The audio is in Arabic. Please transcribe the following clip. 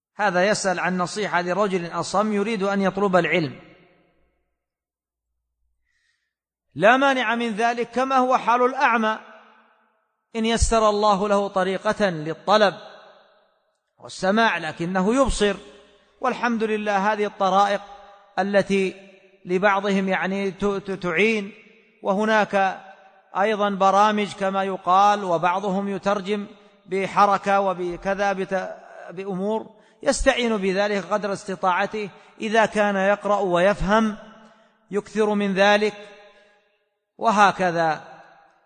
هذا يسأل عن نصيحة لرجل أصم يريد أن يطلب العلم، لا مانع من ذلك، كما هو حال الأعمى إن يسر الله له طريقة للطلب والسماع لكنه يبصر. والحمد لله هذه الطرائق التي لبعضهم يعني تعين، وهناك أيضا برامج كما يقال، وبعضهم يترجم بحركة وبكذا بأمور يستعين بذلك قدر استطاعته، إذا كان يقرأ ويفهم يكثر من ذلك، وهكذا